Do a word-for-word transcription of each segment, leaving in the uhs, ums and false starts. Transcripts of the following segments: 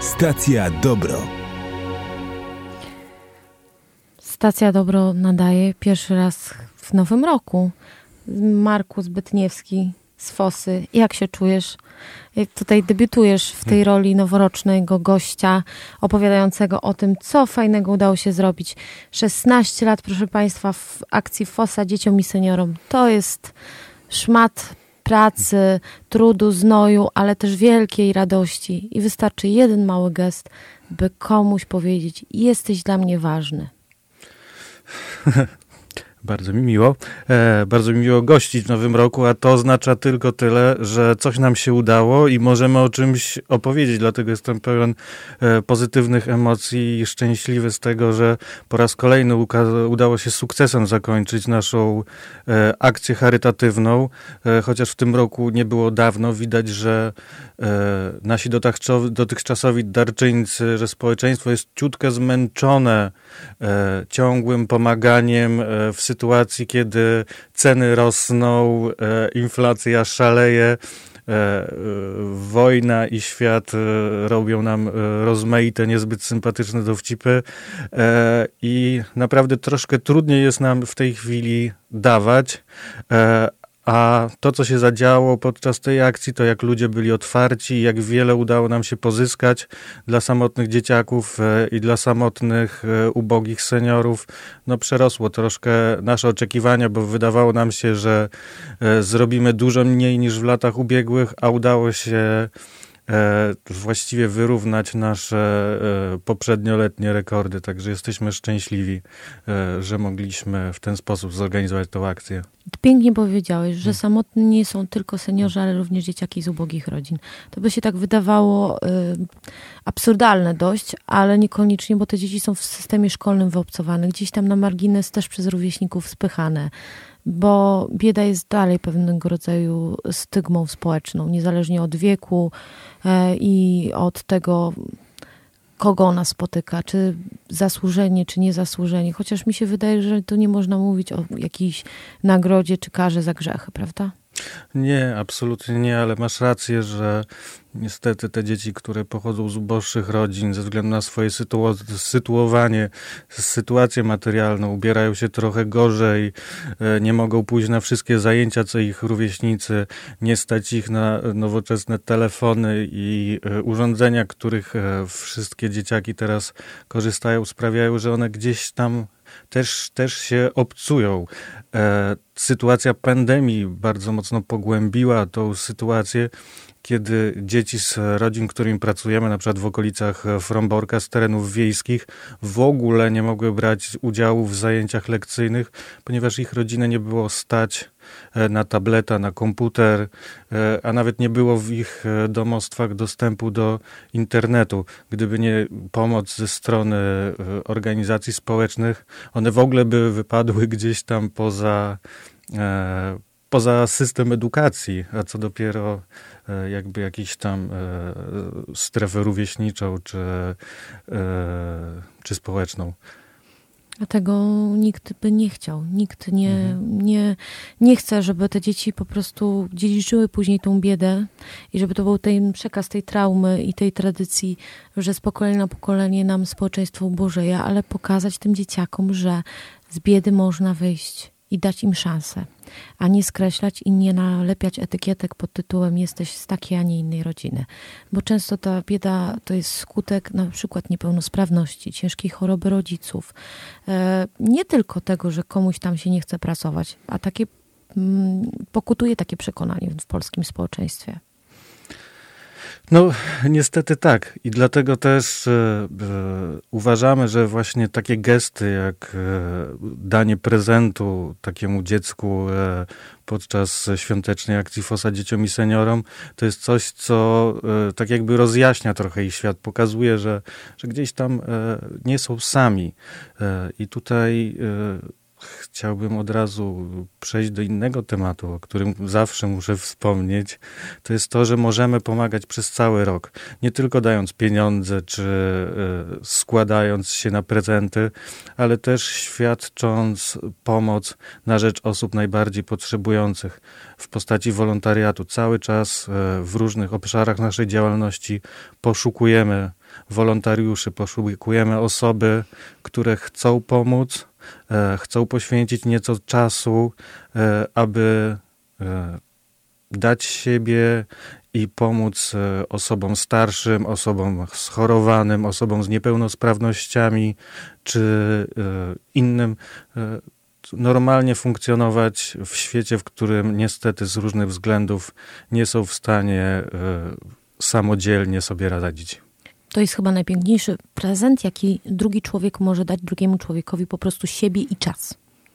Stacja Dobro. Stacja Dobro nadaje pierwszy raz w nowym roku. Markus Bytniewski z Fosy. Jak się czujesz? Jak tutaj debiutujesz w tej roli noworocznego gościa opowiadającego o tym, co fajnego udało się zrobić. szesnaście lat, proszę Państwa, w akcji Fosa dzieciom i seniorom. To jest szmat pracy, trudu, znoju, ale też wielkiej radości. I wystarczy jeden mały gest, by komuś powiedzieć: jesteś dla mnie ważny. Bardzo mi miło. E, bardzo mi miło gościć w nowym roku, a to oznacza tylko tyle, że coś nam się udało i możemy o czymś opowiedzieć. Dlatego jestem pełen e, pozytywnych emocji i szczęśliwy z tego, że po raz kolejny uka- udało się sukcesem zakończyć naszą e, akcję charytatywną. E, chociaż w tym roku nie było dawno, widać, że e, nasi dotychczasowi, dotychczasowi darczyńcy, że społeczeństwo jest ciutkę zmęczone e, ciągłym pomaganiem e, w sytuacji, sytuacji, kiedy ceny rosną, e, inflacja szaleje, e, e, wojna i świat e, robią nam e, rozmaite, niezbyt sympatyczne dowcipy e, i naprawdę troszkę trudniej jest nam w tej chwili dawać, e, a to, co się zadziało podczas tej akcji, to jak ludzie byli otwarci, jak wiele udało nam się pozyskać dla samotnych dzieciaków i dla samotnych, ubogich seniorów, no przerosło troszkę nasze oczekiwania, bo wydawało nam się, że zrobimy dużo mniej niż w latach ubiegłych, a udało się właściwie wyrównać nasze poprzednioletnie rekordy. Także jesteśmy szczęśliwi, że mogliśmy w ten sposób zorganizować tę akcję. Pięknie powiedziałeś, że samotni nie są tylko seniorzy, ale również dzieciaki z ubogich rodzin. To by się tak wydawało y, absurdalne dość, ale niekoniecznie, bo te dzieci są w systemie szkolnym wyobcowane, gdzieś tam na margines też przez rówieśników spychane, bo bieda jest dalej pewnego rodzaju stygmą społeczną, niezależnie od wieku y, i od tego, kogo ona spotyka, czy zasłużenie, czy niezasłużenie. Chociaż mi się wydaje, że tu nie można mówić o jakiejś nagrodzie czy karze za grzechy, prawda? Nie, absolutnie nie, ale masz rację, że niestety te dzieci, które pochodzą z uboższych rodzin, ze względu na swoje sytu- sytuowanie, sytuację materialną, ubierają się trochę gorzej, nie mogą pójść na wszystkie zajęcia, co ich rówieśnicy, nie stać ich na nowoczesne telefony i urządzenia, których wszystkie dzieciaki teraz korzystają, sprawiają, że one gdzieś tam też, też się obcują. E, sytuacja pandemii bardzo mocno pogłębiła tą sytuację, kiedy dzieci z rodzin, którymi pracujemy, na przykład w okolicach Fromborka, z terenów wiejskich, w ogóle nie mogły brać udziału w zajęciach lekcyjnych, ponieważ ich rodziny nie było stać na tableta, na komputer, a nawet nie było w ich domostwach dostępu do internetu. Gdyby nie pomoc ze strony organizacji społecznych, one w ogóle by wypadły gdzieś tam poza, poza system edukacji, a co dopiero jakby jakiś tam strefę rówieśniczą czy, czy społeczną. A tego nikt by nie chciał. Nikt nie, mhm. nie, nie chce, żeby te dzieci po prostu dziedziczyły później tą biedę i żeby to był ten przekaz tej traumy i tej tradycji, że z pokolenia na pokolenie nam społeczeństwo ubożeje, ale pokazać tym dzieciakom, że z biedy można wyjść i dać im szansę, a nie skreślać i nie nalepiać etykietek pod tytułem jesteś z takiej, a nie innej rodziny. Bo często ta bieda to jest skutek na przykład niepełnosprawności, ciężkiej choroby rodziców. Nie tylko tego, że komuś tam się nie chce pracować, a takie pokutuje takie przekonanie w polskim społeczeństwie. No, niestety tak. I dlatego też e, e, uważamy, że właśnie takie gesty jak e, danie prezentu takiemu dziecku e, podczas świątecznej akcji Fosa dzieciom i seniorom, to jest coś, co e, tak jakby rozjaśnia trochę ich świat, pokazuje, że, że gdzieś tam e, nie są sami. E, I tutaj e, chciałbym od razu przejść do innego tematu, o którym zawsze muszę wspomnieć. To jest to, że możemy pomagać przez cały rok. Nie tylko dając pieniądze, czy y, składając się na prezenty, ale też świadcząc pomoc na rzecz osób najbardziej potrzebujących w postaci wolontariatu. Cały czas y, w różnych obszarach naszej działalności poszukujemy wolontariuszy, poszukujemy osoby, które chcą pomóc, chcą poświęcić nieco czasu, aby dać siebie i pomóc osobom starszym, osobom schorowanym, osobom z niepełnosprawnościami, czy innym, normalnie funkcjonować w świecie, w którym niestety z różnych względów nie są w stanie samodzielnie sobie radzić. To jest chyba najpiękniejszy prezent, jaki drugi człowiek może dać drugiemu człowiekowi, po prostu siebie i czas.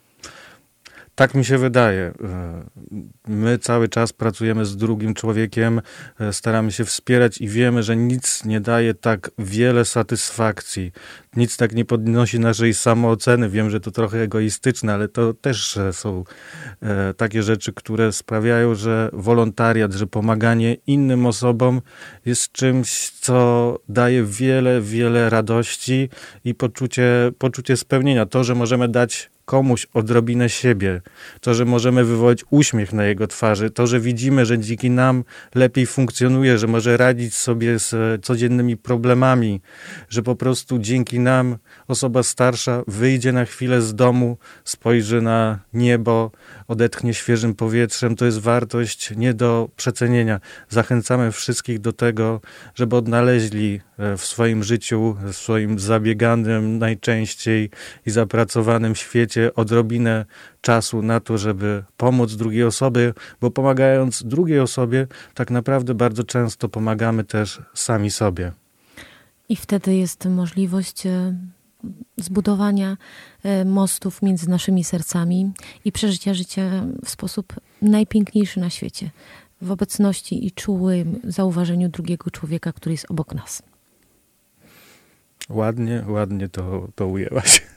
Tak mi się wydaje. My cały czas pracujemy z drugim człowiekiem, staramy się wspierać i wiemy, że nic nie daje tak wiele satysfakcji. Nic tak nie podnosi naszej samooceny. Wiem, że to trochę egoistyczne, ale to też są takie rzeczy, które sprawiają, że wolontariat, że pomaganie innym osobom jest czymś, co daje wiele, wiele radości i poczucie, poczucie spełnienia. To, że możemy dać komuś odrobinę siebie, to, że możemy wywołać uśmiech na jego twarzy, to, że widzimy, że dzięki nam lepiej funkcjonuje, że może radzić sobie z codziennymi problemami, że po prostu dzięki nam osoba starsza wyjdzie na chwilę z domu, spojrzy na niebo, odetchnie świeżym powietrzem, to jest wartość nie do przecenienia. Zachęcamy wszystkich do tego, żeby odnaleźli w swoim życiu, w swoim zabieganym najczęściej i zapracowanym świecie odrobinę czasu na to, żeby pomóc drugiej osobie, bo pomagając drugiej osobie, tak naprawdę bardzo często pomagamy też sami sobie. I wtedy jest możliwość zbudowania mostów między naszymi sercami i przeżycia życia w sposób najpiękniejszy na świecie. W obecności i czułym zauważeniu drugiego człowieka, który jest obok nas. Ładnie, ładnie to, to ujęłaś.